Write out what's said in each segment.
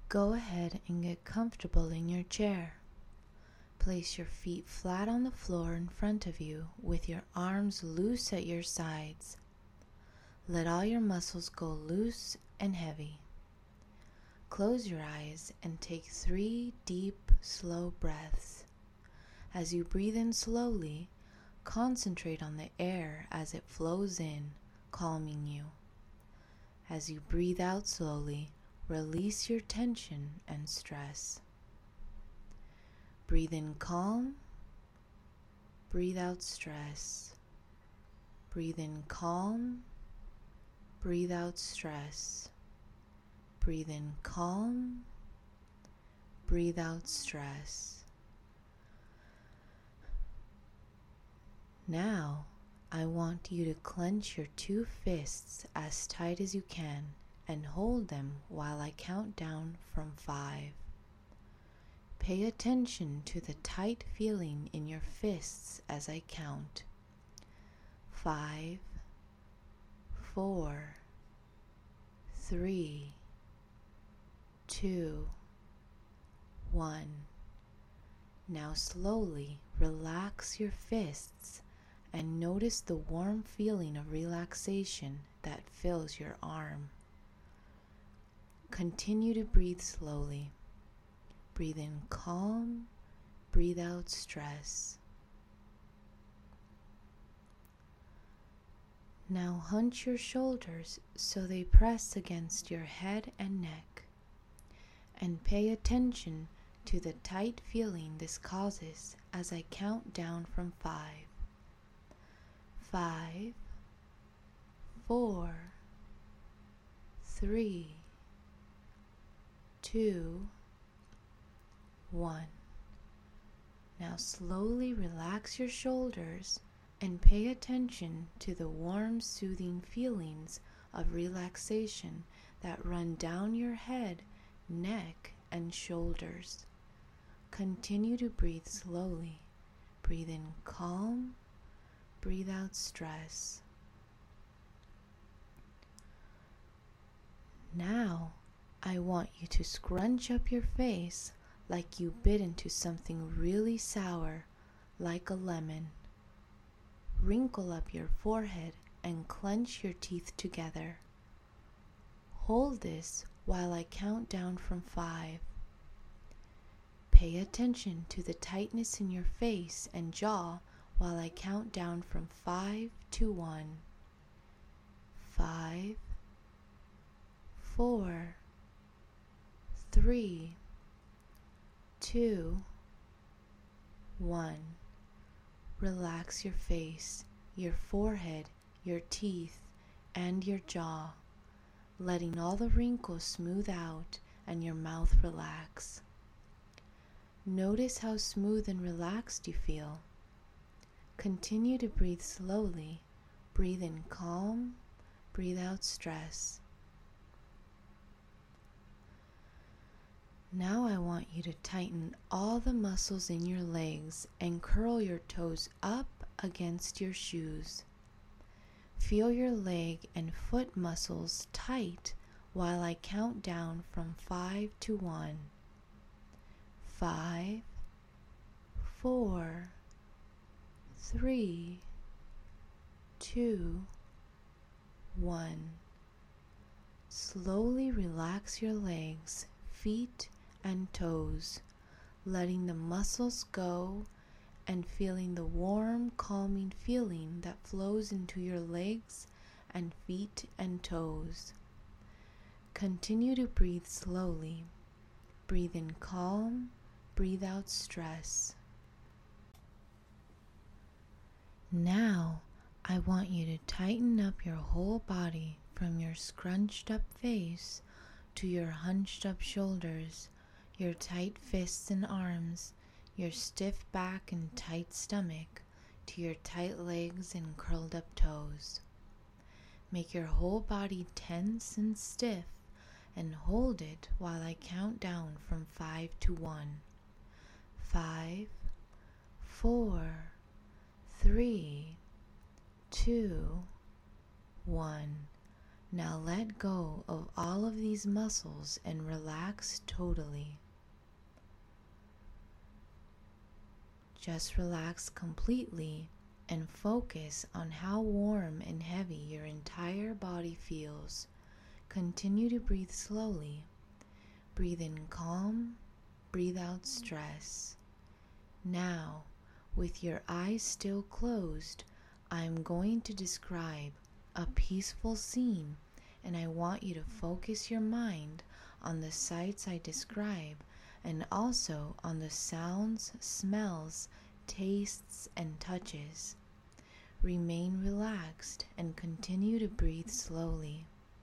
Go ahead and get comfortable in your chair. Place your feet flat on the floor in front of you with your arms loose at your sides. Let all your muscles go loose and heavy. Close your eyes and take 3 deep, slow breaths. As you breathe in slowly, concentrate on the air as it flows in, calming you. As you breathe out slowly, release your tension and stress. Breathe in calm, breathe out stress. Breathe in calm, breathe out stress. Breathe in calm, breathe out stress. Now, I want you to clench your 2 fists as tight as you can and hold them while I count down from 5. Pay attention to the tight feeling in your fists as I count. 5, 4, 3, 2, 1. Now slowly relax your fists and notice the warm feeling of relaxation that fills your arm. Continue to breathe slowly. Breathe in calm, breathe out stress. Now hunch your shoulders so they press against your head and neck, and pay attention to the tight feeling this causes as I count down from 5. 5, 4, 3, 2, 1. Now slowly relax your shoulders and pay attention to the warm, soothing feelings of relaxation that run down your head, neck, and shoulders. Continue to breathe slowly. Breathe in calm, breathe out stress. Now, I want you to scrunch up your face like you bit into something really sour, like a lemon. Wrinkle up your forehead and clench your teeth together. Hold this while I count down from 5. Pay attention to the tightness in your face and jaw while I count down from 5 to 1. 5, 4, 3, 2, 1. Relax your face, your forehead, your teeth, and your jaw, letting all the wrinkles smooth out and your mouth relax. Notice how smooth and relaxed you feel. Continue to breathe slowly. Breathe in calm, breathe out stress. Now I want you to tighten all the muscles in your legs and curl your toes up against your shoes. Feel your leg and foot muscles tight while I count down from 5 to 1. 5, 4, 3, 2, 1. Slowly relax your legs, feet, and toes, letting the muscles go and feeling the warm, calming feeling that flows into your legs and feet and toes. Continue to breathe slowly. Breathe in calm, breathe out stress. Now, I want you to tighten up your whole body from your scrunched up face to your hunched up shoulders, your tight fists and arms, your stiff back and tight stomach, to your tight legs and curled up toes. Make your whole body tense and stiff and hold it while I count down from 5 to 1. 5, 4, 3, 2, 1. Now let go of all of these muscles and relax totally. Just relax completely and focus on how warm and heavy your entire body feels. Continue to breathe slowly. Breathe in calm, breathe out stress. Now, with your eyes still closed, I'm going to describe a peaceful scene, and I want you to focus your mind on the sights I describe and also on the sounds, smells, tastes, and touches. Remain relaxed and continue to breathe slowly.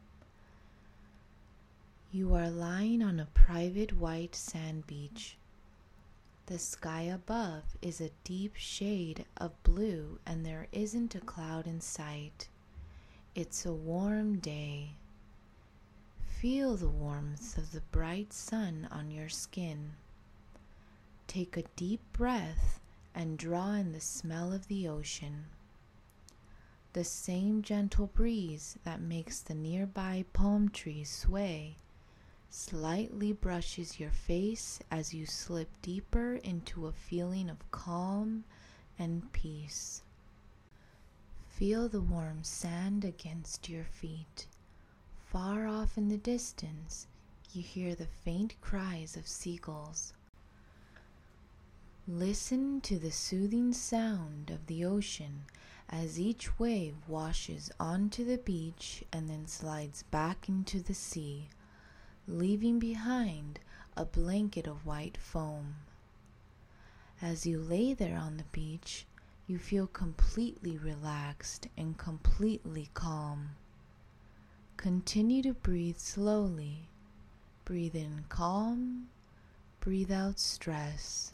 You are lying on a private white sand beach. The sky above is a deep shade of blue and there isn't a cloud in sight. It's a warm day. Feel the warmth of the bright sun on your skin. Take a deep breath and draw in the smell of the ocean. The same gentle breeze that makes the nearby palm trees sway slightly brushes your face as you slip deeper into a feeling of calm and peace. Feel the warm sand against your feet. Far off in the distance, you hear the faint cries of seagulls. Listen to the soothing sound of the ocean as each wave washes onto the beach and then slides back into the sea, leaving behind a blanket of white foam. As you lay there on the beach, you feel completely relaxed and completely calm. Continue to breathe slowly. Breathe in calm, breathe out stress.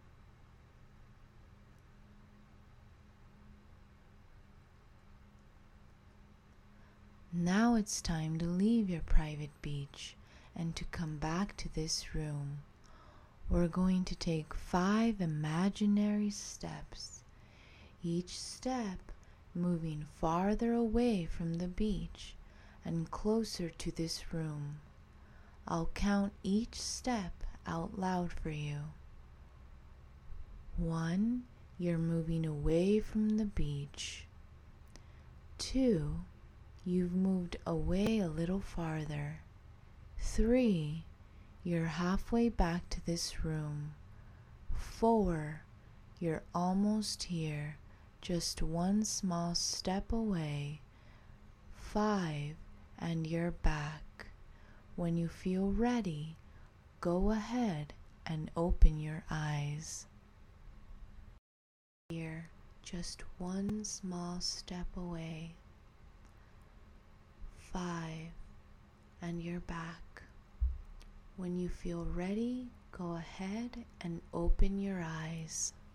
Now it's time to leave your private beach and to come back to this room. We're going to take 5 imaginary steps, each step moving farther away from the beach and closer to this room. I'll count each step out loud for you. 1, you're moving away from the beach. 2, you've moved away a little farther. 3, you're halfway back to this room. 4, you're almost here, just one small step away. 5, and you're back. When you feel ready, go ahead and open your eyes. Here, just one small step away. 5, and you're back. When you feel ready, go ahead and open your eyes.